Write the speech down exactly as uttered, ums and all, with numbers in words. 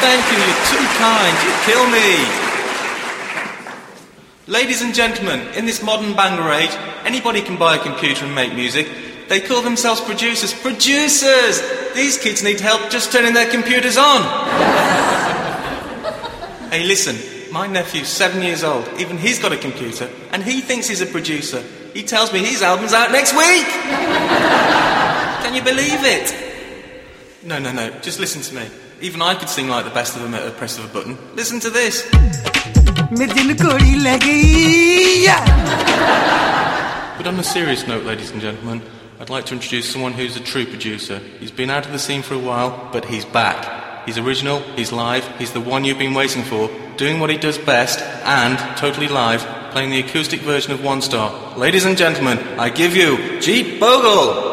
thank you, you're too kind, you kill me. Ladies and gentlemen, in this modern banger age, anybody can buy a computer and make music. They call themselves producers. Producers! These kids need help just turning their computers on. Hey, listen, my nephew's seven years old. Even he's got a computer, and he thinks he's a producer. He tells me his album's out next week! Can you believe it? No, no, no, just listen to me. Even I could sing like the best of them at a press of a button. Listen to this. But on a serious note, ladies and gentlemen, I'd like to introduce someone who's a true producer. He's been out of the scene for a while, but he's back. He's original, he's live, he's the one you've been waiting for, doing what he does best, and, totally live, playing the acoustic version of One Star. Ladies and gentlemen, I give you Jeep Bogle!